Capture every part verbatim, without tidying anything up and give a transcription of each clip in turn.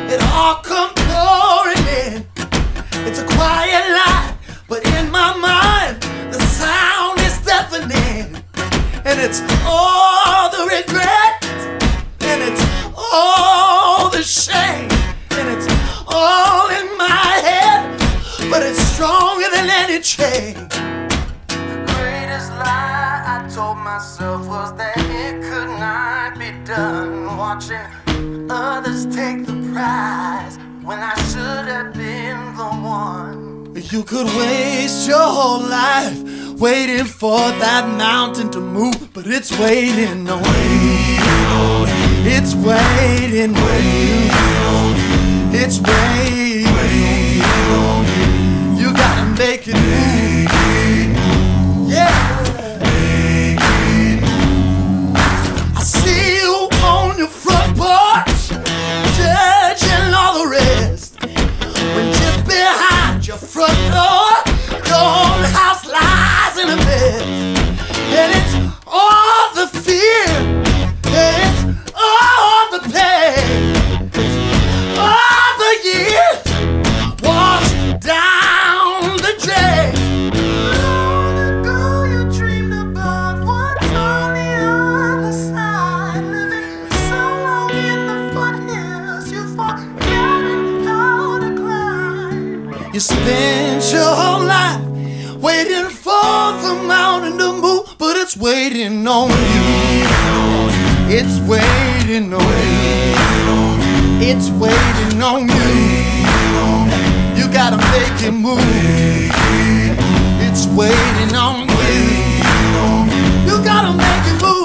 it all come pouring in. It's a quiet life, but in my mind, the sound is deafening. And it's all the regret, and it's all the shame, and it's all in my head, but it's stronger than any chain. The greatest lie I told myself was that it could not be done. Watching others take the prize when I should have been the one. You could waste your whole life waiting for that mountain to move, but it's waiting on you. It's waiting on you. It's waiting on you. You gotta make it move. Yeah. I see you on your front porch, judging all the rest, when just behind your front door, your own house lies in a mess. And it's all the fear, and it's all the pain, it's all the years washed down the drain. Long ago you dreamed about what's on the other side. Living so long in the foothills, you forgot how to climb. You spent your whole life waiting for the mountain to move, but it's waiting on you. It's waiting on you. It's waiting on you. You gotta make it move. It's waiting on you. You gotta make it move.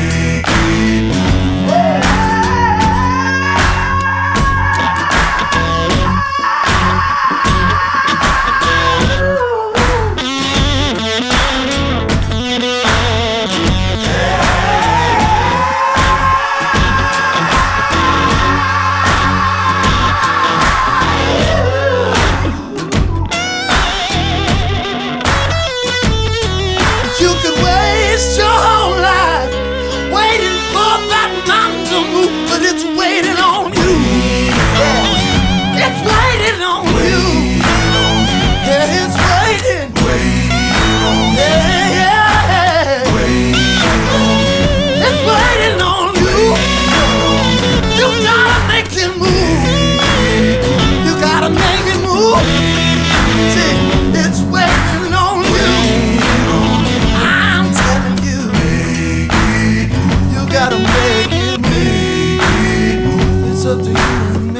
You could waste your whole life waiting for that mountain to move, but it's waiting on you. Yeah. It's waiting on you. Yeah, it's waiting. Yeah, yeah. It's waiting on you. You gotta make it move. You gotta make it move. See, it's waiting on you. I'm telling you, you gotta make it move. It's up to you.